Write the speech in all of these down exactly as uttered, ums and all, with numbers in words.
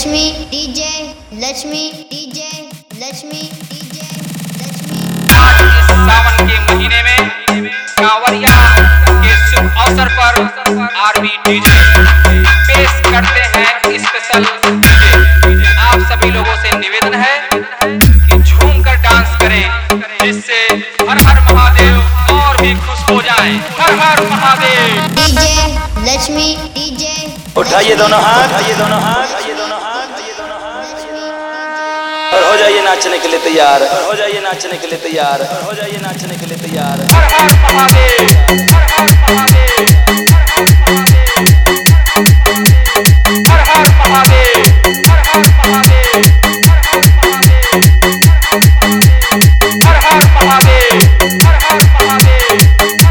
Lakshmi DJ Lakshmi DJ Lakshmi DJ Lakshmi. आज इस सावन के महीने में कांवरिया के शुभ अवसर पर आरबी डीजे पेश करते हैं स्पेशल डीजे। आप सभी लोगों से निवेदन है कि झूम कर डांस करें, जिससे हर हर महादेव और भी खुश हो जाएं। हर हर महादेव। डीजे लक्ष्मी डीजे उठाइए दोनों हाथ, उठाइए दोनों हाथ, उठाइए दोनों हाथ, उठाइए दोनों हाथ और हो जाइए नाचने के लिए तैयार, और हो जाइए नाचने के लिए तैयार, और हो जाइए नाचने के लिए तैयार। हर हर महादेव, हर हर महादेव, हर हर महादेव, हर हर महादेव, हर हर महादेव, हर हर महादेव।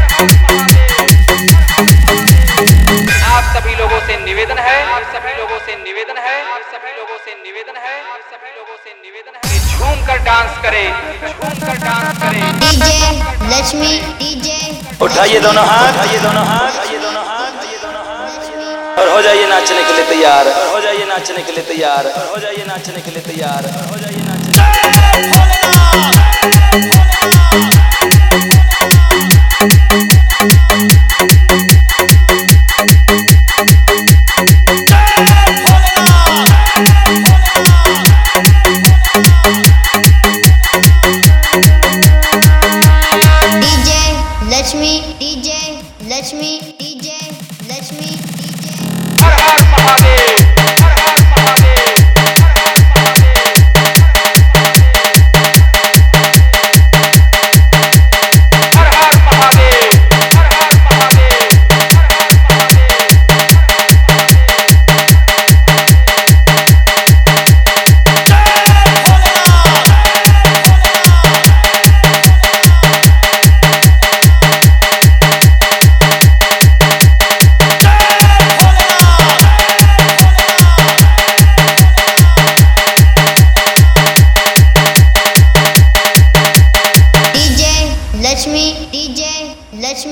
आप सभी लोगों से निवेदन है, आप सभी लोगों से निवेदन है, आप सभी लोगों से निवेदन है, आप सभी लोगों से निवेदन है कि झूम कर डांस करें, झूम कर डांस करें। डीजे लक्ष्मी डीजे उठाइए दोनों हाथ, उठाइए दोनों हाथ, उठाइए दोनों हाथ, उठाइए दोनों हाथ और हो जाइए नाचने के लिए तैयार, और हो जाइए नाचने के लिए तैयार, और हो जाइए नाचने के लिए तैयार, और हो जाइए नाचने के लिए तैयार।